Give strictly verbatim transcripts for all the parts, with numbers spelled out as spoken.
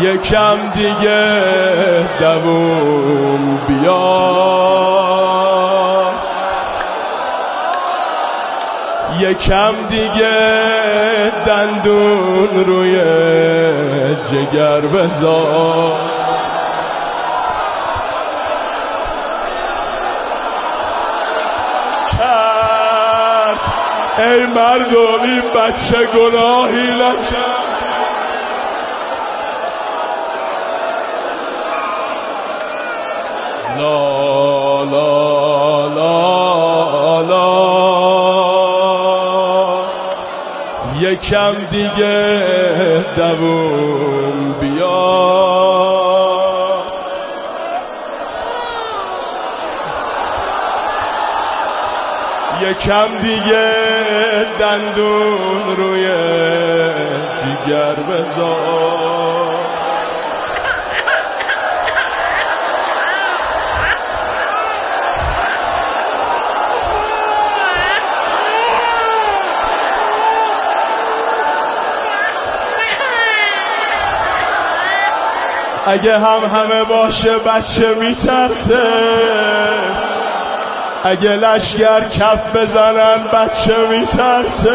یکم دیگه دووم بیار، یکم دیگه دندون روی جگر بذار. کرد ای مردم این بچه گناهی نکرد، لا لا لا لا یکم دیگه دووم بیار، یکم دیگه دندون روی جگر بذار. اگه هم همه باشه بچه میترسه، اگه لشگر کف بزنن بچه میترسه.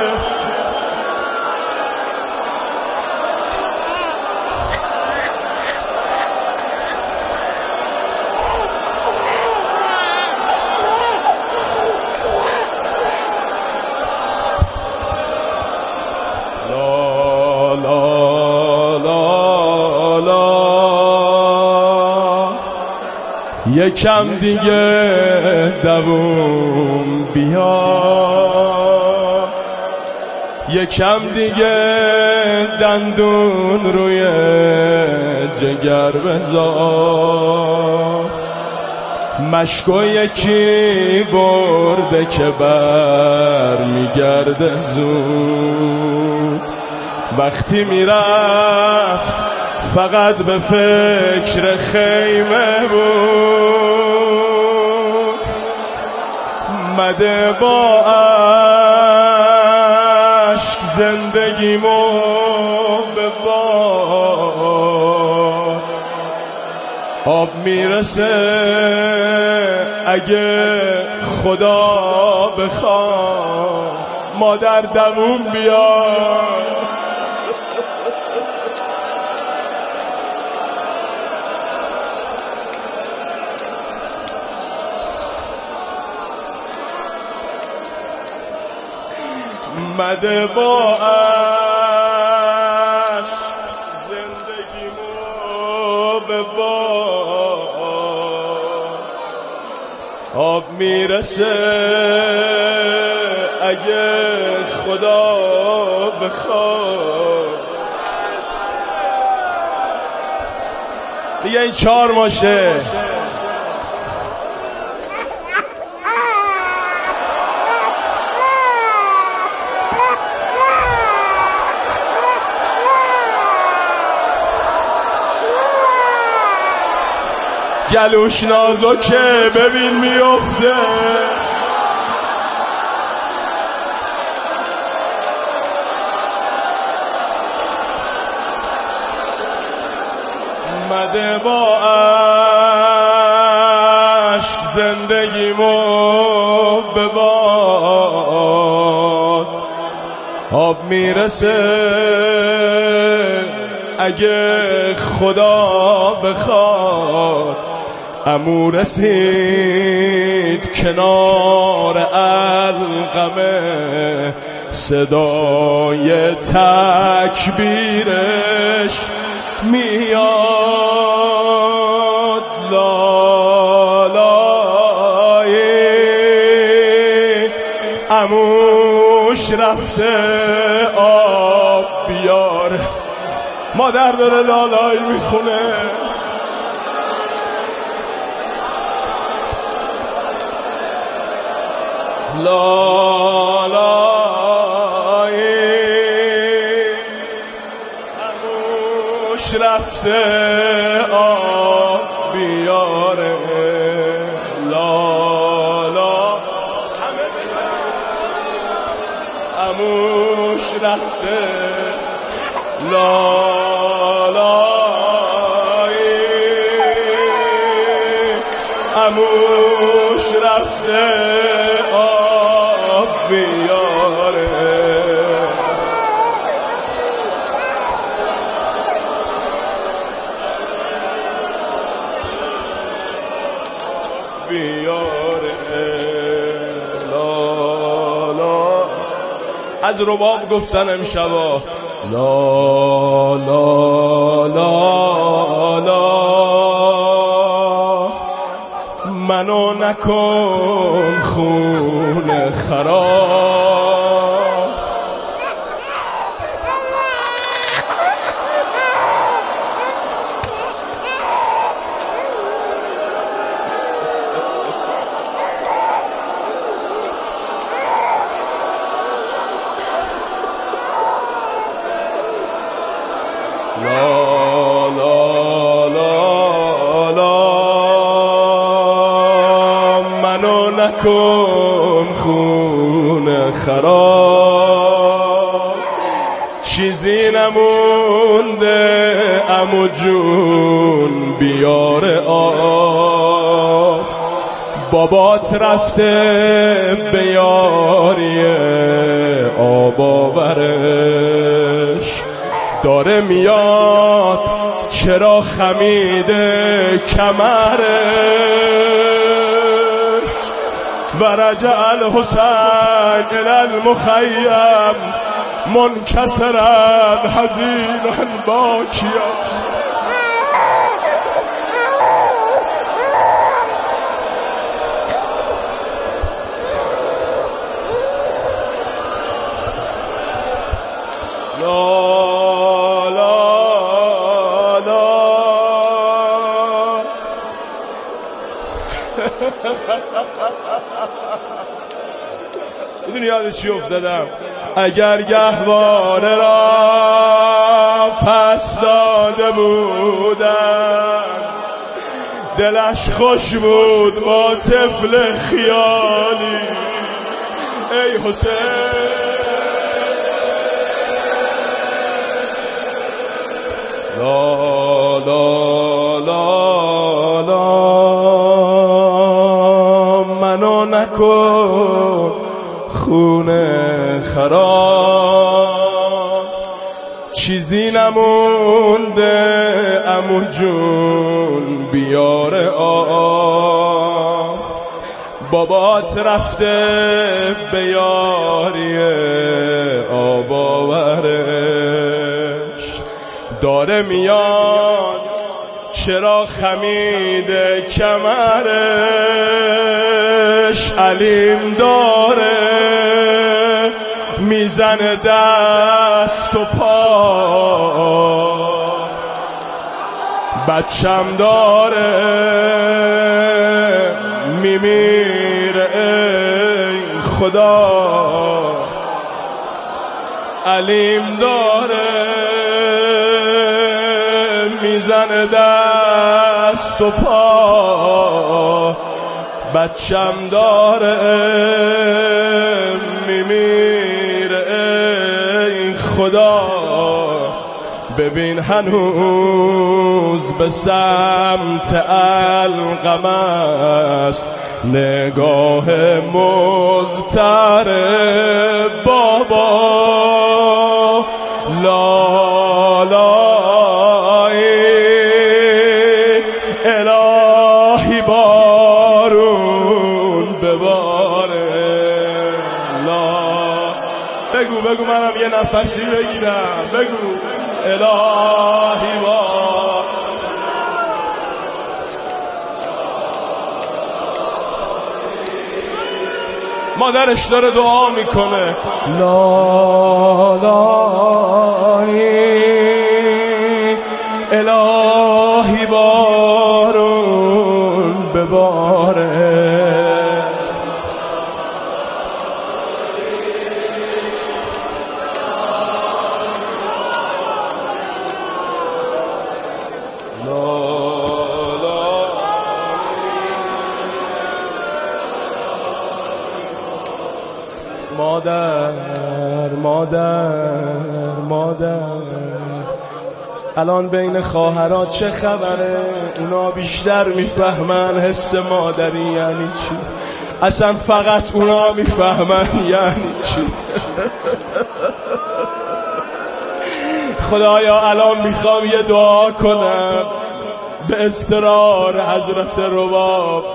لا لا لا لا یکم دیگه دووم بیار، یکم دیگه دندون روی جگر بذار. مشکو یکی برده که بر میگرده زود، وقتی میرفت فقط به فکر خیمه بود. مده با عشق زندگیمو به باد، آب میرسه اگه خدا بخواد. مادر دووم بیار، مده با عشق زندگیمو به باد، آب میرسه اگه خدا بخواد. دیگه این چهار ماشه گلوش نازکه ببین میفته، مده با عشق زندگیمو به باد، آب میرسه اگه خدا بخواد. عمو رسید کنار القمه، صدای تکبیرش میاد. لالای عموش رفته آب بیاره. مادر داره لالای میخونه. لالای عموش رفته آب بیاره. لالا عموش رفته لالا آب بیاره بیاره لا لا. از رباب گفتن امشبا لا لا لا لا منو نکن خون خراب لا لا لا لا منو نکن خون خراب چیزی نمونده عمو جون بیار آب بابات رفته به یاری آب آورش داره میاد چرا خمیده کمرش و رجع الحسین الى المخیم منکسرا حزینا باکیا میدونی یاد چی افتادم؟ اگر گهواره را پس داده بودم دلش خوش بود با طفل خیالی ای حسین لا لا لا لا منو نکن خون خراب چیزی نمونده عمو جون بیار آب بابات رفته به یاری آب آورش داره میاد چرا خمیده کمرش علیم داره میزنه دست و پا بچم داره میمیره ای خدا علیم داره میزنه دست و پا بچم داره میمیره ای خدا ببین هنوز به سمت القم است نگاه مضطر بابا لا لا الهی بارون بباره لا بگو بگو منم یه نفسی بگیرم بگو الهی بار مادرش داره دعا میکنه لا لا الهی بارون بباره مادر مادر مادر الان بین خواهرات چه خبره؟ اونا بیشتر میفهمن حس مادری یعنی چی. اصلا فقط اونا میفهمن یعنی چی. خدایا الان میخوام یه دعا کنم به اصرار حضرت رباب،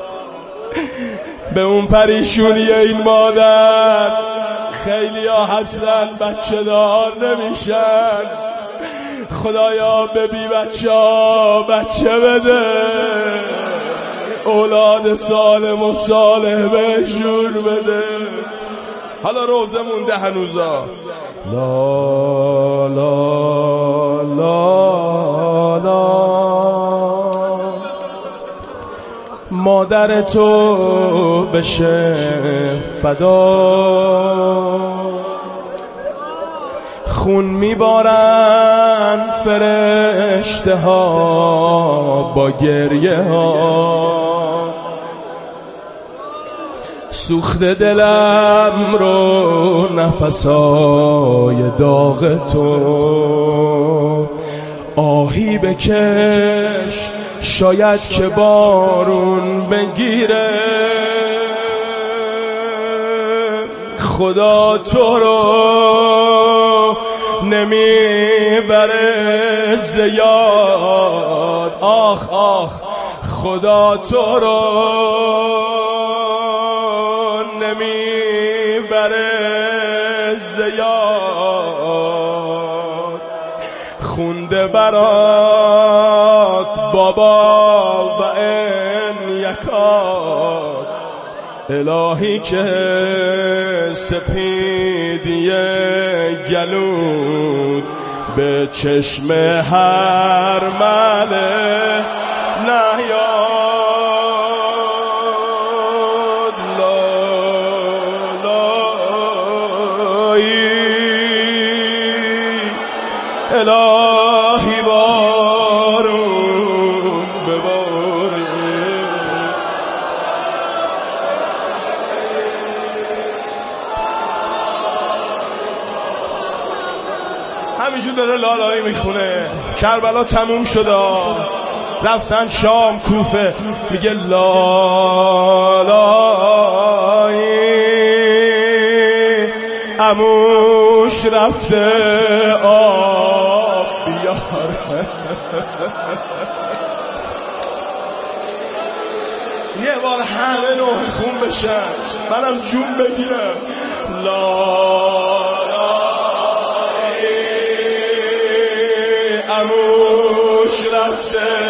به اون پریشونی این مادر. خیلی ها هستن بچه دار نمیشن، خدایا به بی بچه ها بچه بده، اولاد سالم و صالح بهشون بده. حالا روزه مونده هنوزا. لا لا لا لا مادر تو بشه فدا، خون میبارن فرشته ها با گریه ها، سوخت دلم رو نفسای داغ تو، آهی بکش شاید که بارون بگیره، خدا تو رو نمیبره زیاد. آخ آخ خدا تو رو نمیبره زیاد، خونده برات بابا و این یکاد، الهی که سپیدی گلود به چشم هر مله نیاد. لا لایی الهی بارون بباره، همینجور داره لالایی میخونه. کربلا تموم شده، رفتن شام کوفه، میگه لالایی عموش رفته آب بیار. یه بار همه نوح خون بشن، منم جون بگیرم. لالایی عموش رفته